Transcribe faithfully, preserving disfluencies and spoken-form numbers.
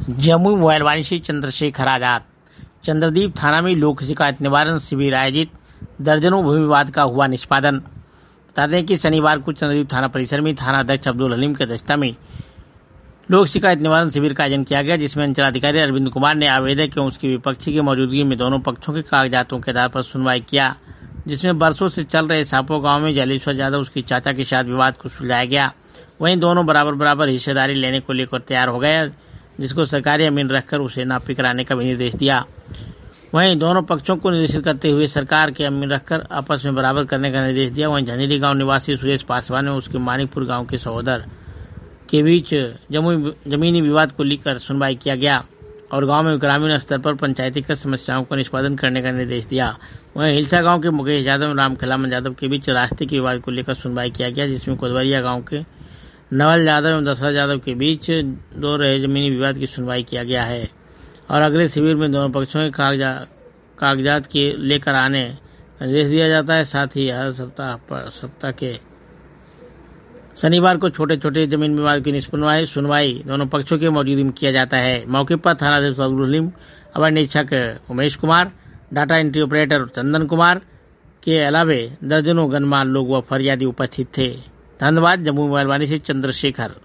Jamui mobile Vani Chandrashekhar Azad. Chandradeep थाना में लोक शिकायत निवारण शिविर आयोजित, दर्जनों भूमि विवाद का हुआ निष्पादन। बता दें कि शनिवार को चंद्रदीप थाना परिसर में थाना अध्यक्ष अब्दुल हलीम की अध्यक्षता में लोक शिकायत निवारण शिविर का आयोजन किया गया, जिसमें अंचलाधिकारी अरविंद कुमार ने आवेदक एवं उसके विपक्षी की मौजूदगी में दोनों पक्षों के कागजातों के आधार पर सुनवाई किया, जिसमें बरसों से चल रहे सापो गांव में जलेश्वर यादव उसकी चाचा के साथ विवाद को सुलझाया गया। वहीं दोनों बराबर बराबर हिस्सेदारी लेने को लेकर तैयार हो गए, जिसको सरकारी अमीन रखकर उसे नापी कराने का भी निर्देश दिया। वहीं दोनों पक्षों को निर्देशित करते हुए सरकार के अमीन रखकर आपस में बराबर करने का निर्देश दिया। वहीं झंझरी गांव निवासी सुरेश पासवान और उसके मानिकपुर गांव के सहोदर के बीच जमुई जमीनी विवाद को लेकर सुनवाई किया गया और गांव में ग्रामीण स्तर पर पंचायती कर समस्याओं का निष्पादन करने का निर्देश दिया। वहीं हिलसा गांव के मुकेश यादव और राम खिलामन यादव के बीच रास्ते के विवाद को लेकर सुनवाई किया गया, जिसमें कोदवरिया गांव के नवल यादव एवं दशरथ यादव के बीच दो रहे जमीनी विवाद की सुनवाई किया गया है और अगले शिविर में दोनों पक्षों के कागजात कागजात के लेकर आने का निर्देश दिया जाता है। साथ ही हर सप्ताह पर सप्ताह के शनिवार को छोटे छोटे जमीन विवाद की निष्पन्नवाई सुनवाई दोनों पक्षों के मौजूदगी में किया जाता है। मौके पर थाना अध्यक्ष अब्दुल हलीम, अवर निरीक्षक Umesh Kumar, data entry operator Chandan Kumar के अलावे दर्जनों गणमान्य लोग व फरियादी उपस्थित थे। धन्यवाद। जमुई मोबाइल वाणी से चंद्रशेखर।